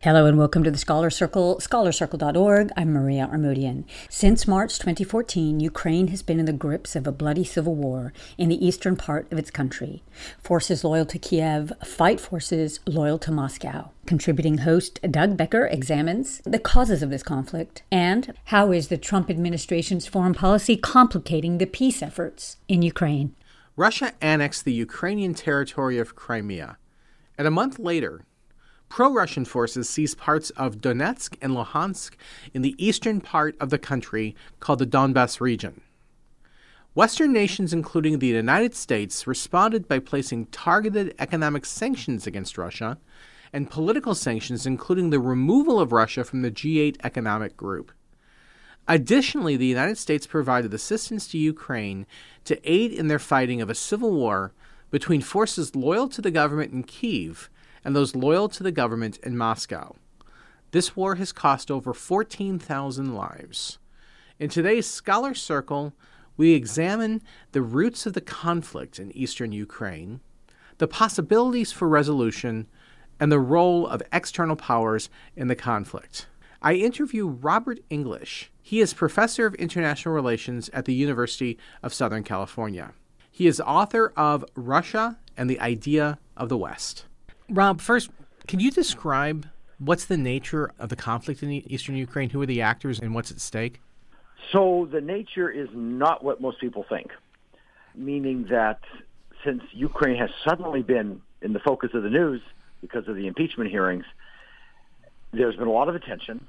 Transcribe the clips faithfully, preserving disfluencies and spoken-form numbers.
Hello and welcome to the Scholar Circle, scholar circle dot org. I'm Maria Armodian. Since March twenty fourteen, Ukraine has been in the grips of a bloody civil war in the eastern part of its country. Forces loyal to Kiev fight forces loyal to Moscow. Contributing host Doug Becker examines the causes of this conflict and how is the Trump administration's foreign policy complicating the peace efforts in Ukraine. Russia annexed the Ukrainian territory of Crimea, and a month later, pro-Russian forces seized parts of Donetsk and Luhansk in the eastern part of the country called the Donbas region. Western nations, including the United States, responded by placing targeted economic sanctions against Russia and political sanctions, including the removal of Russia from the G eight economic group. Additionally, the United States provided assistance to Ukraine to aid in their fighting of a civil war between forces loyal to the government in Kyiv and those loyal to the government in Moscow. This war has cost over fourteen thousand lives. In today's Scholar Circle, we examine the roots of the conflict in eastern Ukraine, the possibilities for resolution, and the role of external powers in the conflict. I interview Robert English. He is professor of international relations at the University of Southern California. He is author of Russia and the Idea of the West. Rob, first, can you describe what's the nature of the conflict in eastern Ukraine? Who are the actors and what's at stake? So the nature is not what most people think, meaning that since Ukraine has suddenly been in the focus of the news because of the impeachment hearings, there's been a lot of attention.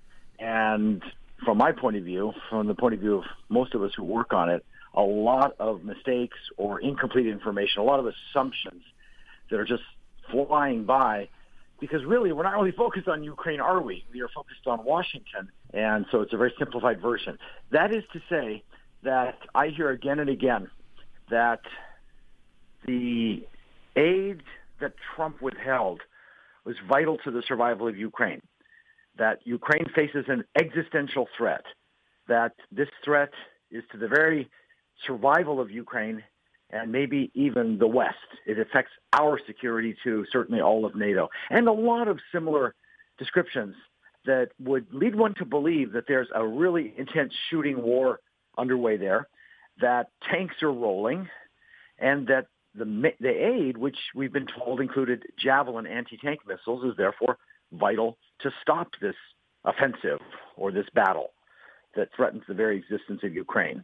And from my point of view, from the point of view of most of us who work on it, a lot of mistakes or incomplete information, a lot of assumptions that are just flying by, because really we're not really focused on Ukraine, are we? We are focused on Washington, and so it's a very simplified version. That is to say that I hear again and again that the aid that Trump withheld was vital to the survival of Ukraine, that Ukraine faces an existential threat, that this threat is to the very survival of Ukraine and maybe even the West. It affects our security to certainly all of NATO. And a lot of similar descriptions that would lead one to believe that there's a really intense shooting war underway there, that tanks are rolling, and that the, the aid, which we've been told included Javelin anti-tank missiles, is therefore vital to stop this offensive or this battle that threatens the very existence of Ukraine.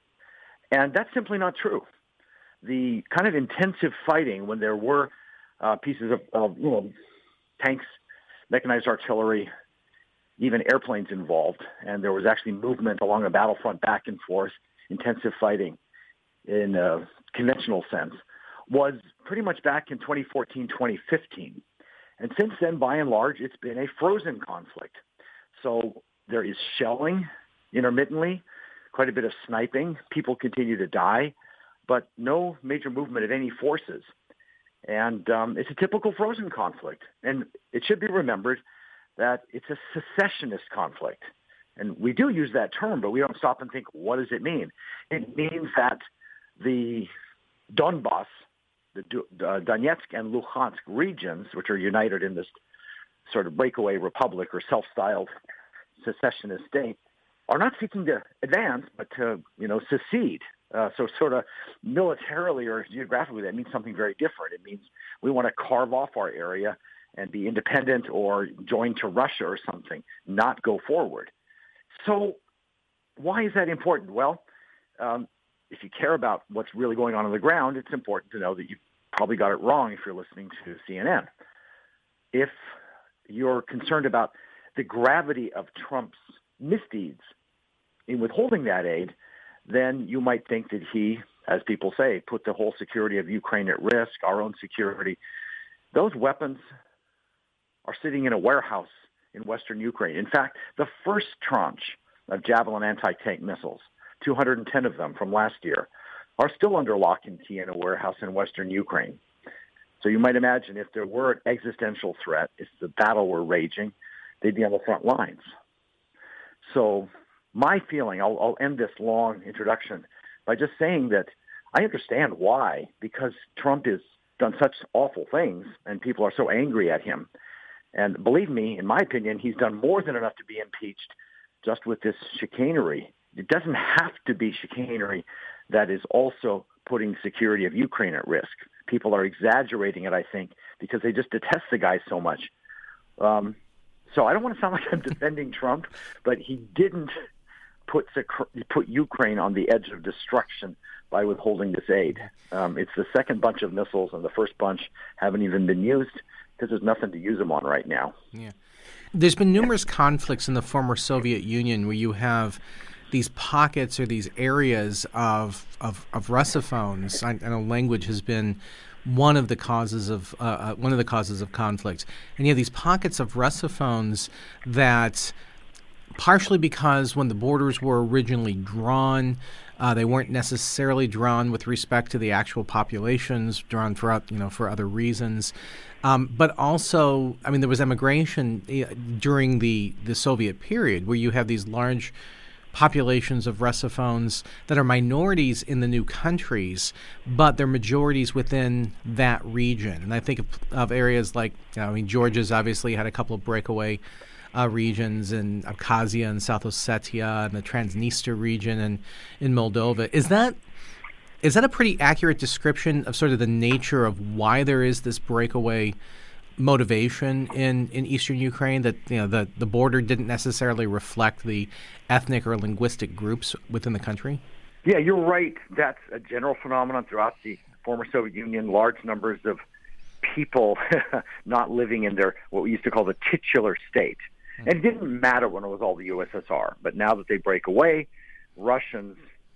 And that's simply not true. The kind of intensive fighting when there were uh, pieces of, of you know, tanks, mechanized artillery, even airplanes involved, and there was actually movement along the battlefront back and forth, intensive fighting in a conventional sense, was pretty much back in twenty fourteen, twenty fifteen. And since then, by and large, it's been a frozen conflict. So there is shelling intermittently, quite a bit of sniping. People continue to die, but no major movement of any forces. And um, it's a typical frozen conflict. And it should be remembered that it's a secessionist conflict. And we do use that term, but we don't stop and think, what does it mean? It means that the Donbas, the uh, Donetsk and Luhansk regions, which are united in this sort of breakaway republic or self-styled secessionist state, are not seeking to advance, but to, you know, secede. Uh, so sort of militarily or geographically, that means something very different. It means we want to carve off our area and be independent or join to Russia or something, not go forward. So why is that important? Well, um, if you care about what's really going on on the ground, it's important to know that you probably got it wrong if you're listening to C N N. If you're concerned about the gravity of Trump's misdeeds in withholding that aid, then you might think that he, as people say, put the whole security of Ukraine at risk, our own security. Those weapons are sitting in a warehouse in western Ukraine. In fact, the first tranche of Javelin anti-tank missiles, two hundred ten of them from last year, are still under lock and key in a warehouse in western Ukraine. So you might imagine if there were an existential threat, if the battle were raging, they'd be on the front lines. So my feeling, I'll, I'll end this long introduction by just saying that I understand why, because Trump has done such awful things and people are so angry at him And believe me, in my opinion, he's done more than enough to be impeached just with this chicanery. It doesn't have to be chicanery that is also putting security of Ukraine at risk. People are exaggerating it, I think, because they just detest the guy so much. Um, so I don't want to sound like I'm defending Trump, but he didn't put put Ukraine on the edge of destruction by withholding this aid. Um, it's the second bunch of missiles, and the first bunch haven't even been used because there's nothing to use them on right now. Yeah. There's been numerous conflicts in the former Soviet Union where you have these pockets or these areas of of, of Russophones. I, I know language has been one of the causes of uh, uh, one of the causes of conflict, and you have these pockets of Russophones that, partially because when the borders were originally drawn, uh, they weren't necessarily drawn with respect to the actual populations, drawn for you know for other reasons. Um, but also, I mean, there was emigration uh, during the, the Soviet period where you have these large populations of Russophones that are minorities in the new countries, but they're majorities within that region. And I think of, of areas like, you know, I mean, Georgia's obviously had a couple of breakaway uh, regions in Abkhazia and South Ossetia and the Transnistria region and in Moldova. Is that Is that a pretty accurate description of sort of the nature of why there is this breakaway motivation in, in eastern Ukraine, that you know the, the border didn't necessarily reflect the ethnic or linguistic groups within the country? Yeah, you're right. That's a general phenomenon throughout the former Soviet Union, large numbers of people not living in their what we used to call the titular state. Mm-hmm. And it didn't matter when it was all the U S S R. But now that they break away, Russians,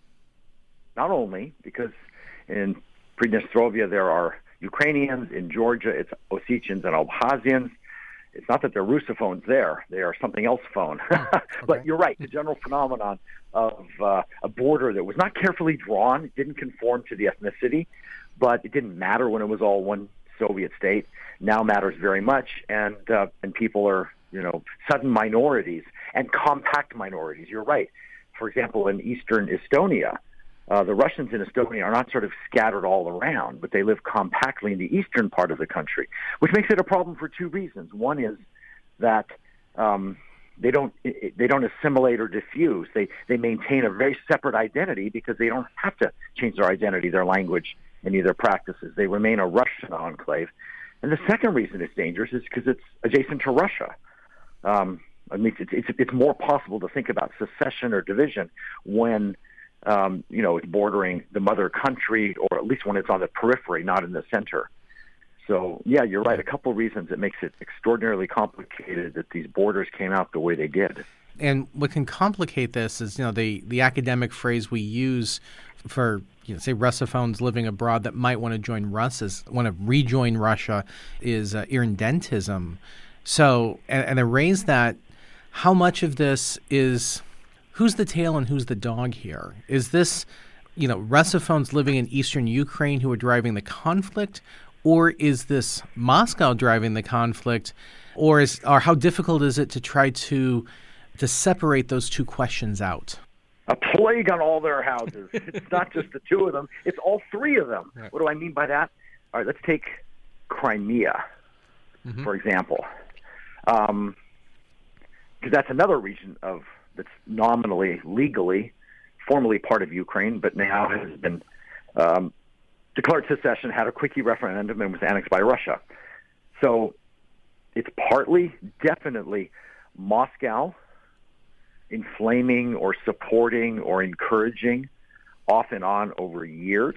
not only because in Pridnestrovia there are Ukrainians, in Georgia it's Ossetians and Abkhazians. It's not that they're Russophones there; they are something else phone. Okay. But you're right, the general phenomenon of uh, a border that was not carefully drawn, it didn't conform to the ethnicity, but it didn't matter when it was all one Soviet state, now matters very much, and uh, and people are, you know, sudden minorities and compact minorities. You're right. For example, in eastern Estonia, Uh, the Russians in Estonia are not sort of scattered all around, but they live compactly in the eastern part of the country, which makes it a problem for two reasons. One is that um, they don't they don't assimilate or diffuse. They they maintain a very separate identity because they don't have to change their identity, their language, any of their practices. They remain a Russian enclave. And the second reason it's dangerous is because it's adjacent to Russia. Um, I mean, it's, it's it's more possible to think about secession or division when Um, you know, it's bordering the mother country, or at least when it's on the periphery, not in the center. So, yeah, you're right. A couple of reasons it makes it extraordinarily complicated that these borders came out the way they did. And what can complicate this is, you know, the, the academic phrase we use for, you know, say, Russophones living abroad that might want to join Russia's, want to rejoin Russia is uh, irredentism. So, and, and I raise that, how much of this is... Who's the tail and who's the dog here? Is this, you know, Russophones living in eastern Ukraine who are driving the conflict, or is this Moscow driving the conflict, or is, or how difficult is it to try to to separate those two questions out? A plague on all their houses. It's not just the two of them; it's all three of them. Right. What do I mean by that? All right, let's take Crimea, mm-hmm. for example, because um, that's another region of. That's nominally, legally, formerly part of Ukraine, but now has been um, declared secession, had a quickie referendum, and was annexed by Russia. So it's partly, definitely, Moscow inflaming or supporting or encouraging off and on over years.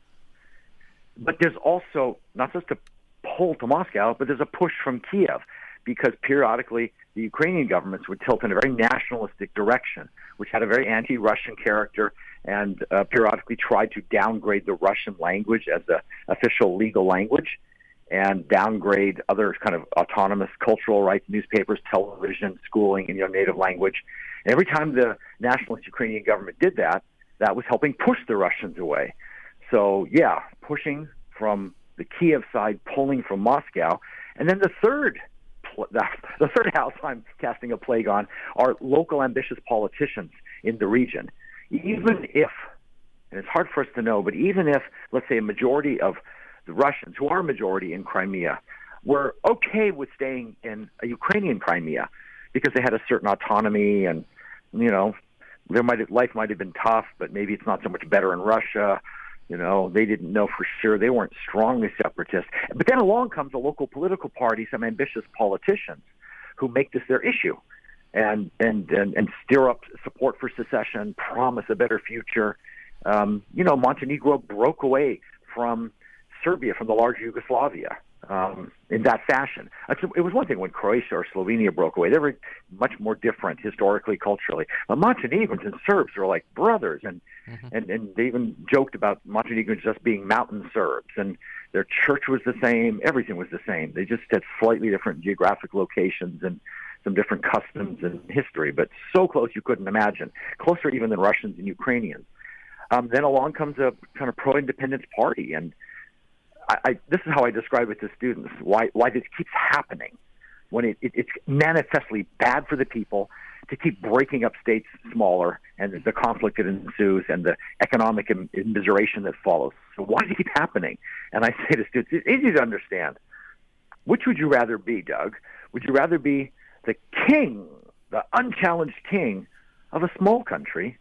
But there's also not just a pull to Moscow, but there's a push from Kiev, because periodically the Ukrainian governments would tilt in a very nationalistic direction, which had a very anti-Russian character, and uh, periodically tried to downgrade the Russian language as the official legal language, and downgrade other kind of autonomous cultural rights, newspapers, television, schooling in your native language. And every time the nationalist Ukrainian government did that, that was helping push the Russians away. So, yeah, pushing from the Kiev side, pulling from Moscow. And then the third The third house I'm casting a plague on are local ambitious politicians in the region. Even if, and it's hard for us to know, but even if, let's say, a majority of the Russians, who are a majority in Crimea, were okay with staying in a Ukrainian Crimea because they had a certain autonomy, and you know, their might life might have been tough, but maybe it's not so much better in Russia. You know, they didn't know for sure. They weren't strongly separatist. But then along comes a local political party, some ambitious politicians who make this their issue and and and, and stir up support for secession, promise a better future. Um, you know, Montenegro broke away from Serbia, from the larger Yugoslavia, um, in that fashion. It was one thing when Croatia or Slovenia broke away. They were much more different historically, culturally. But Montenegrins and Serbs were like brothers, and, mm-hmm. and, and they even joked about Montenegrins just being mountain Serbs, and their church was the same. Everything was the same. They just had slightly different geographic locations and some different customs and history, but so close you couldn't imagine. Closer even than Russians and Ukrainians. Um, then along comes a kind of pro-independence party, and I, I, this is how I describe it to students, why why this keeps happening when it, it, it's manifestly bad for the people to keep breaking up states smaller, and the conflict that ensues and the economic immiseration that follows. So why does it keep happening? And I say to students, it's easy to understand. Which would you rather be, Doug? Would you rather be the king, the unchallenged king of a small country,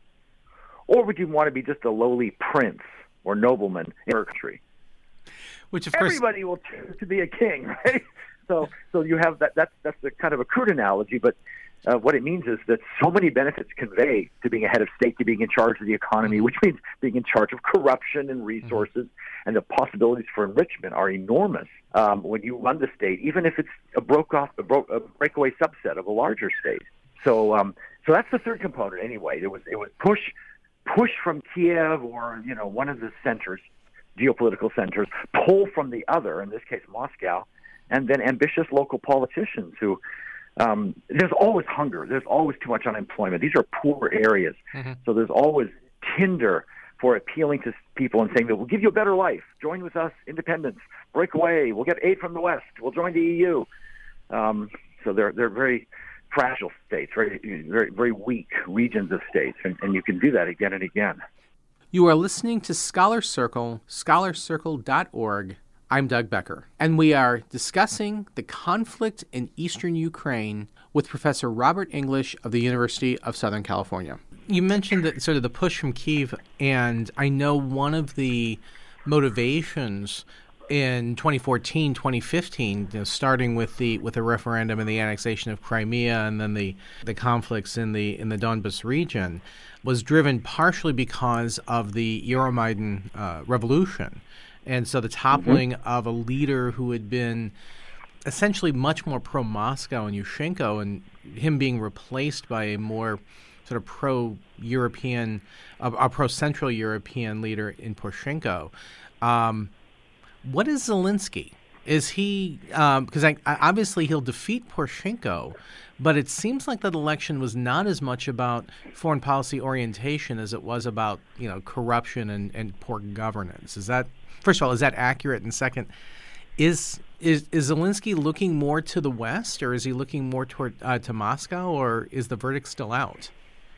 or would you want to be just a lowly prince or nobleman in your country? Which, of course, everybody will choose to be a king, right? So, so you have that. That's that's a kind of a crude analogy, but uh, what it means is that so many benefits convey to being a head of state, to being in charge of the economy, which means being in charge of corruption and resources, mm-hmm. and the possibilities for enrichment are enormous um, when you run the state, even if it's a broke off, a, bro- a breakaway subset of a larger state. So, um, so that's the third component. Anyway, it was it was push, push from Kiev or you know one of the centers. Geopolitical centers, pull from the other, in this case Moscow, and then ambitious local politicians who, um, there's always hunger, there's always too much unemployment. These are poor areas, mm-hmm. so there's always tinder for appealing to people and saying that we'll give you a better life, join with us, independence, break away, we'll get aid from the West, we'll join the E U. Um, so they're they're very fragile states, very very very weak regions of states, and, and you can do that again and again. You are listening to Scholar Circle, scholar circle dot org. I'm Doug Becker, and we are discussing the conflict in eastern Ukraine with Professor Robert English of the University of Southern California. You mentioned that sort of the push from Kyiv, and I know one of the motivations in twenty fourteen, twenty fifteen, you know, starting with the with the referendum and the annexation of Crimea, and then the, the conflicts in the in the Donbas region, was driven partially because of the Euromaidan uh, revolution. And so the toppling mm-hmm. of a leader who had been essentially much more pro-Moscow and Yushchenko, and him being replaced by a more sort of pro-European, a, a pro-Central European leader in Poroshenko. Um, what is Zelensky? Is he, because um, obviously he'll defeat Poroshenko, but it seems like that election was not as much about foreign policy orientation as it was about, you know, corruption and, and poor governance. Is that, first of all, is that accurate? And second, is is is Zelensky looking more to the West, or is he looking more toward uh, to Moscow, or is the verdict still out?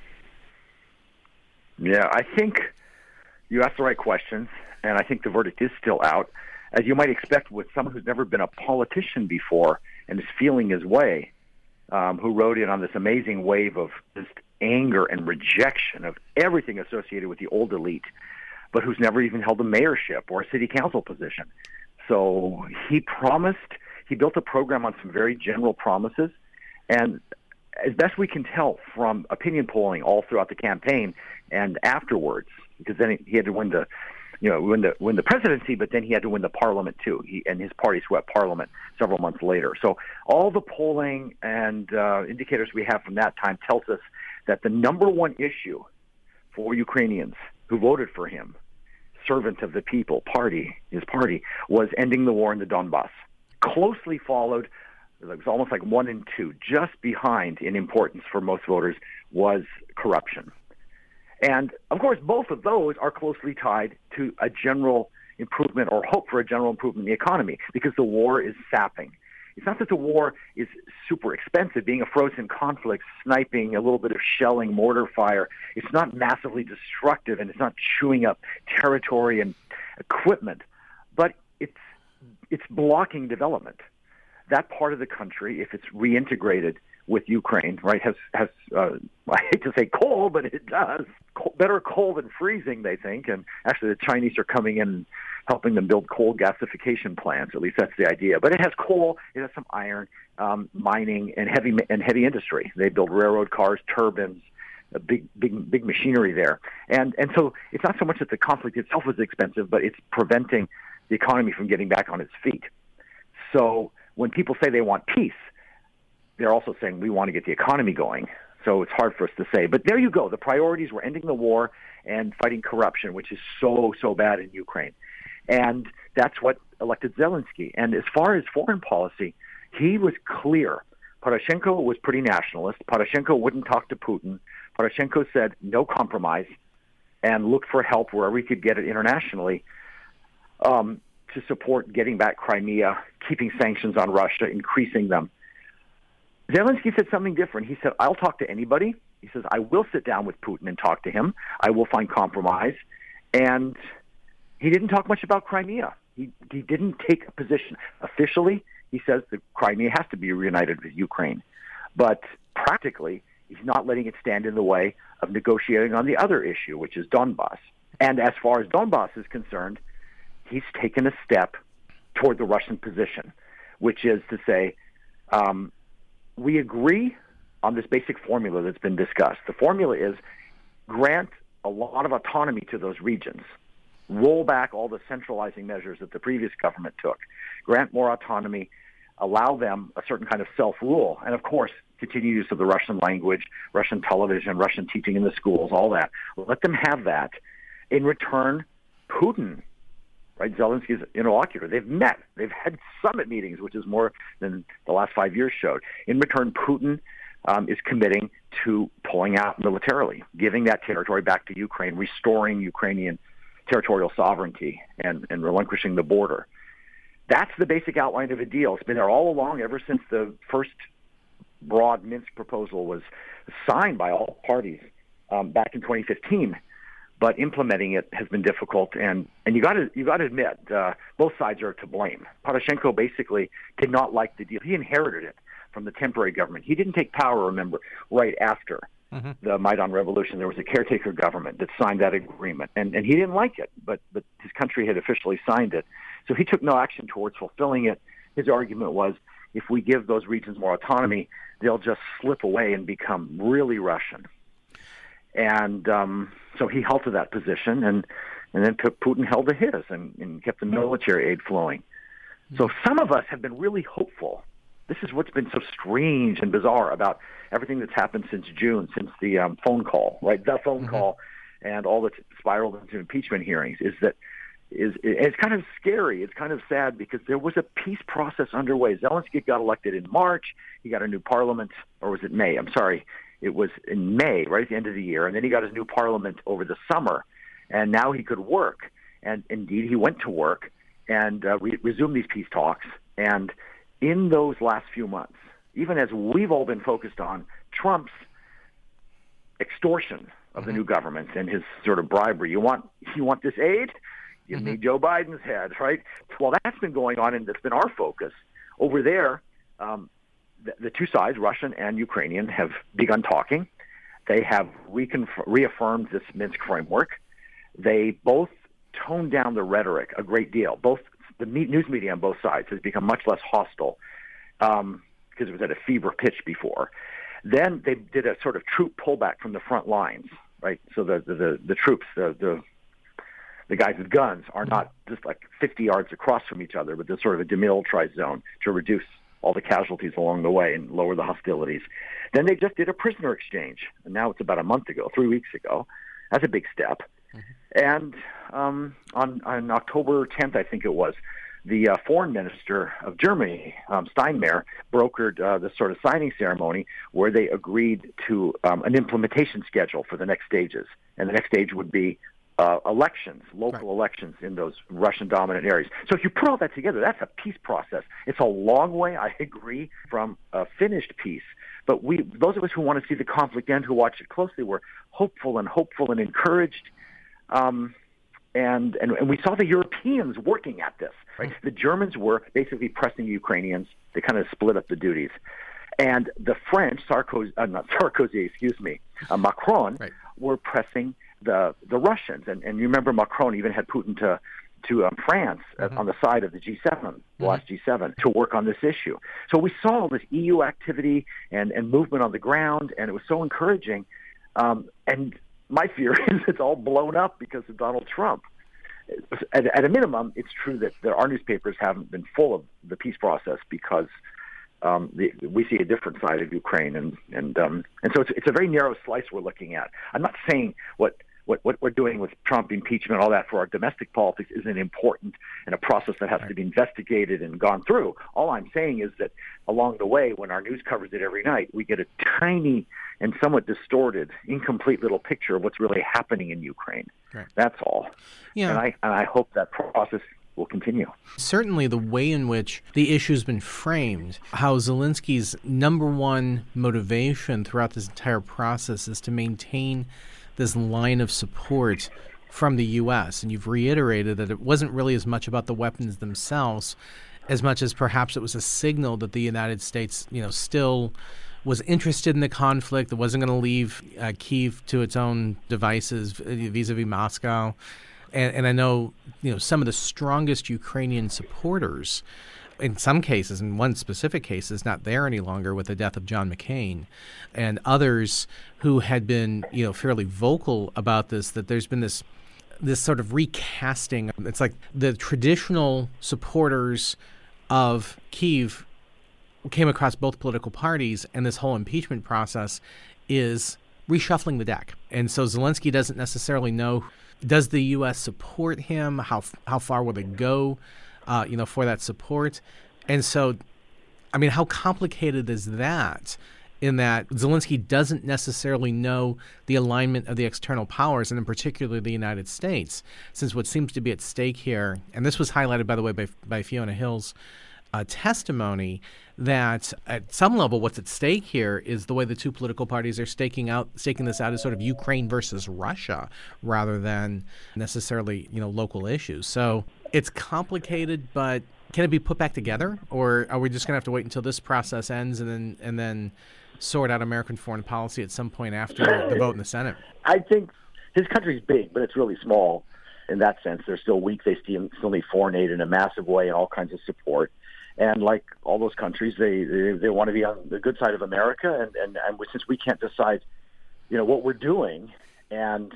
Yeah, I think you asked the right questions, and I think the verdict is still out. As you might expect with someone who's never been a politician before and is feeling his way, um, who rode in on this amazing wave of just anger and rejection of everything associated with the old elite, but who's never even held a mayorship or a city council position. So he promised, he built a program on some very general promises, and as best we can tell from opinion polling all throughout the campaign and afterwards, because then he had to win the you know, win the win the presidency, but then he had to win the parliament too. He and his party swept parliament several months later. So all the polling and uh, indicators we have from that time tells us that the number one issue for Ukrainians who voted for him, servant of the people party, his party, was ending the war in the Donbas. Closely followed, it was almost like one and two, just behind in importance for most voters, was corruption. And, of course, both of those are closely tied to a general improvement or hope for a general improvement in the economy, because the war is sapping. It's not that the war is super expensive, being a frozen conflict, sniping, a little bit of shelling, mortar fire. It's not massively destructive, and it's not chewing up territory and equipment, but it's it's blocking development. that part of the country, if it's reintegrated with Ukraine, right, has, has uh, I hate to say coal, but it does. Coal, better coal than freezing, they think. And actually the Chinese are coming in and helping them build coal gasification plants. At least that's the idea. But it has coal, it has some iron, um, mining, and heavy and heavy industry. They build railroad cars, turbines, a big, big, big machinery there. And and so it's not so much that the conflict itself is expensive, but it's preventing the economy from getting back on its feet. So when people say they want peace, they're also saying we want to get the economy going. So it's hard for us to say. But there you go. The priorities were ending the war and fighting corruption, which is so, so bad in Ukraine. And that's what elected Zelensky. And as far as foreign policy, he was clear. Poroshenko was pretty nationalist. Poroshenko wouldn't talk to Putin. Poroshenko said no compromise and looked for help wherever he could get it internationally um, to support getting back Crimea, keeping sanctions on Russia, increasing them. Zelensky said something different. He said, I'll talk to anybody. He says, I will sit down with Putin and talk to him. I will find compromise. And he didn't talk much about Crimea. He, he didn't take a position. Officially, he says that Crimea has to be reunited with Ukraine. But practically, he's not letting it stand in the way of negotiating on the other issue, which is Donbass. And as far as Donbass is concerned, he's taken a step toward the Russian position, which is to say, um, we agree on this basic formula that's been discussed. The formula is grant a lot of autonomy to those regions, roll back all the centralizing measures that the previous government took, grant more autonomy, allow them a certain kind of self-rule, and of course, continue use of the Russian language, Russian television, Russian teaching in the schools, all that. Let them have that. In return, Putin, right, Zelensky's interlocutor, they've met. They've had summit meetings, which is more than the last five years showed. In return, Putin um, is committing to pulling out militarily, giving that territory back to Ukraine, restoring Ukrainian territorial sovereignty, and, and relinquishing the border. That's the basic outline of a deal. It's been there all along, ever since the first broad Minsk proposal was signed by all parties um, back in twenty fifteen. But implementing it has been difficult, and, and you got to you got to admit uh, both sides are to blame. Poroshenko basically did not like the deal. He inherited it from the temporary government. He didn't take power, remember, right after mm-hmm. the Maidan Revolution. There was a caretaker government that signed that agreement, and, and he didn't like it, but but his country had officially signed it. So he took no action towards fulfilling it. His argument was, if we give those regions more autonomy, they'll just slip away and become really Russian. And um, so he held to that position, and, and then Putin held to his and, and kept the military aid flowing. So some of us have been really hopeful. This is what's been so strange and bizarre about everything that's happened since June, since the um, phone call, right? The phone mm-hmm. call and all that spiraled into impeachment hearings is that is it's kind of scary. It's kind of sad because there was a peace process underway. Zelensky got elected in March. He got a new parliament, or was it May? I'm sorry. It was in May, right at the end of the year. And then he got his new parliament over the summer. And now he could work. And indeed, he went to work and uh, re- resumed these peace talks. And in those last few months, even as we've all been focused on Trump's extortion of the new government and his sort of bribery, you want you want this aid? Give mm-hmm. me Joe Biden's head, right? Well, that's been going on, and that's been our focus. Over there, um, the, the two sides, Russian and Ukrainian, have begun talking. They have reconf- reaffirmed this Minsk framework. They both toned down the rhetoric a great deal. Both the news media on both sides has become much less hostile um, because it was at a fever pitch before. Then they did a sort of troop pullback from the front lines, right? So the the, the, the troops, the, the the guys with guns are not just like fifty yards across from each other, but there's sort of a demilitarized zone to reduce all the casualties along the way and lower the hostilities. Then they just did a prisoner exchange, and now it's about a month ago, three weeks ago. That's a big step. Mm-hmm. And um, on, on October tenth, I think it was, the uh, foreign minister of Germany, um, Steinmeier, brokered uh, the sort of signing ceremony where they agreed to um, an implementation schedule for the next stages. And the next stage would be Uh, elections, local right. elections in those Russian-dominant areas. So if you put all that together, that's a peace process. It's a long way, I agree, from a finished peace. But we, those of us who want to see the conflict end, who watch it closely, were hopeful and hopeful and encouraged. Um, and, and and we saw the Europeans working at this. right? The Germans were basically pressing the Ukrainians. They kind of split up the duties. And the French, Sarkozy, uh, not Sarkozy, excuse me, uh, Macron, right. were pressing the the Russians. And, and you remember Macron even had Putin to to um, France mm-hmm. uh, on the side of the G seven, the mm-hmm. last G seven, to work on this issue. So we saw this E U activity and, and movement on the ground, and it was so encouraging. Um, and my fear is it's all blown up because of Donald Trump. At, at a minimum, it's true that there, our newspapers haven't been full of the peace process because um, the, we see a different side of Ukraine, and and um, and so it's it's a very narrow slice we're looking at. I'm not saying what. What, what we're doing with Trump impeachment, all that for our domestic politics isn't important and a process that has to be investigated and gone through. All I'm saying is that along the way, when our news covers it every night, we get a tiny and somewhat distorted, incomplete little picture of what's really happening in Ukraine. Right. That's all. Yeah. And I and I hope that process will continue. Certainly the way in which the issue's been framed, how Zelensky's number one motivation throughout this entire process is to maintain this line of support from the U S. And you've reiterated that it wasn't really as much about the weapons themselves as much as perhaps it was a signal that the United States, you know, still was interested in the conflict. It wasn't going to leave uh, Kyiv to its own devices vis-a-vis Moscow. And, and I know, you know, some of the strongest Ukrainian supporters, in some cases, in one specific case, is not there any longer with the death of John McCain, and others who had been, you know, fairly vocal about this, that there's been this this sort of recasting. It's like the traditional supporters of Kyiv came across both political parties, and this whole impeachment process is reshuffling the deck. And so Zelensky doesn't necessarily know, does the U S support him? How how far will they go? Uh, you know, for that support. And so, I mean, how complicated is that in that Zelensky doesn't necessarily know the alignment of the external powers, and in particular the United States, since what seems to be at stake here, and this was highlighted, by the way, by, by Fiona Hill's uh, testimony, that at some level what's at stake here is the way the two political parties are staking out, staking this out as sort of Ukraine versus Russia rather than necessarily, you know, local issues. So it's complicated, but can it be put back together, or are we just going to have to wait until this process ends and then and then sort out American foreign policy at some point after the vote in the Senate? I think his country's big, but it's really small in that sense. They're still weak. They still, still need foreign aid in a massive way and all kinds of support. And like all those countries, they they, they want to be on the good side of America. And, and, and since we can't decide, you know, what we're doing, and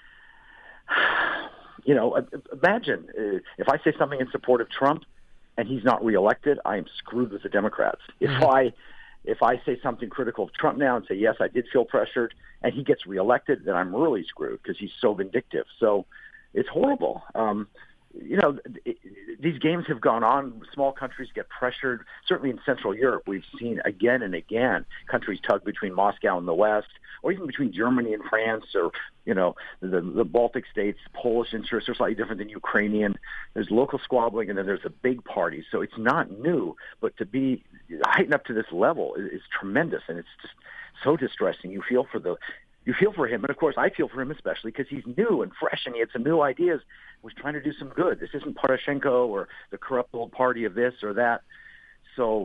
you know, imagine if I say something in support of Trump and he's not reelected, I am screwed with the Democrats. If I if I say something critical of Trump now and say, yes, I did feel pressured, and he gets reelected, then I'm really screwed because he's so vindictive. So it's horrible. Um, you know, it, these games have gone on. Small countries get pressured. Certainly in Central Europe, we've seen again and again countries tug between Moscow and the West, or even between Germany and France, or, you know, the, the Baltic states. Polish interests are slightly different than Ukrainian. There's local squabbling, and then there's the big parties. So it's not new, but to be heightened up to this level is, is tremendous, and it's just so distressing. You feel for the You feel for him, and of course I feel for him especially because he's new and fresh and he had some new ideas, was trying to do some good. This isn't Poroshenko or the corrupt old party of this or that. So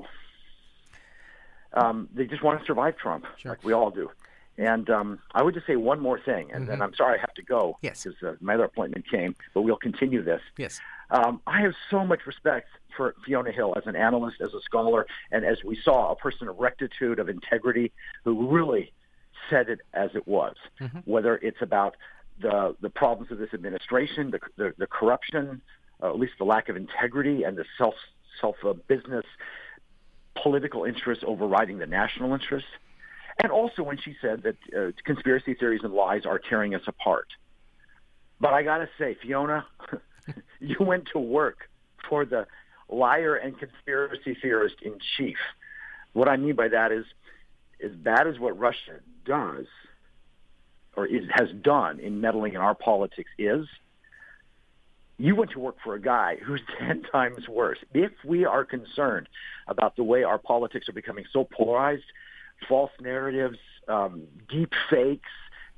um, they just want to survive Trump, sure, like we all do. And um, I would just say one more thing, and, mm-hmm. and I'm sorry I have to go yes. because uh, my other appointment came, but we'll continue this. Yes. Um, I have so much respect for Fiona Hill as an analyst, as a scholar, and as we saw, a person of rectitude, of integrity, who really said it as it was, mm-hmm. whether it's about the the problems of this administration, the the, the corruption, uh, at least the lack of integrity, and the self self uh, business political interests overriding the national interests, and also when she said that uh, conspiracy theories and lies are tearing us apart. But I got to say, Fiona, you went to work for the liar and conspiracy theorist in chief. What I mean by that is, as bad as what Russia does, or is, has done in meddling in our politics is, you went to work for a guy who's ten times worse. If we are concerned about the way our politics are becoming so polarized, false narratives, um, deep fakes,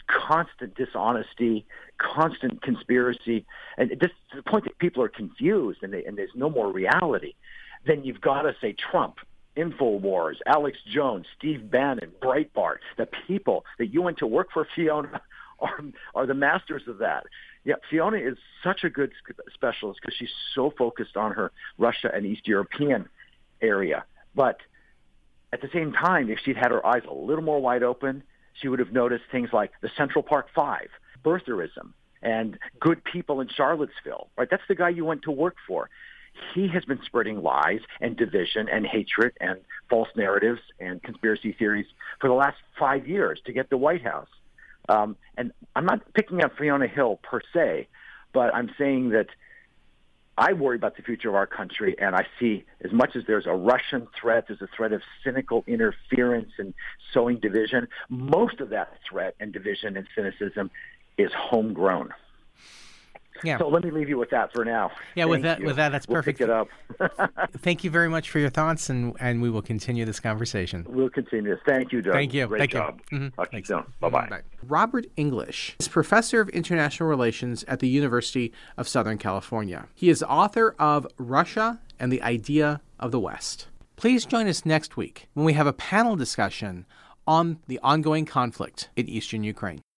constant dishonesty, constant conspiracy, and this to the point that people are confused and, they, and there's no more reality, then you've got to say Trump, InfoWars, Alex Jones, Steve Bannon, Breitbart, the people that you went to work for, Fiona, are, are the masters of that. Yeah, Fiona is such a good specialist because she's so focused on her Russia and East European area. But at the same time, if she'd had her eyes a little more wide open, she would have noticed things like the Central Park Five, birtherism, and good people in Charlottesville. Right? That's the guy you went to work for. He has been spreading lies and division and hatred and false narratives and conspiracy theories for the last five years to get the White House. Um, and I'm not picking up Fiona Hill per se, but I'm saying that I worry about the future of our country, and I see as much as there's a Russian threat, there's a threat of cynical interference and sowing division. Most of that threat and division and cynicism is homegrown. Yeah. So let me leave you with that for now. Yeah, Thank with that, you. with that, that's we'll perfect. Pick it up. Thank you very much for your thoughts, and, and we will continue this conversation. We'll continue. Thank you, Doug. Thank you. Great Thank job. you. Mm-hmm. Talk to you soon. Bye-bye. Bye. Robert English is professor of international relations at the University of Southern California. He is author of Russia and the Idea of the West. Please join us next week when we have a panel discussion on the ongoing conflict in eastern Ukraine.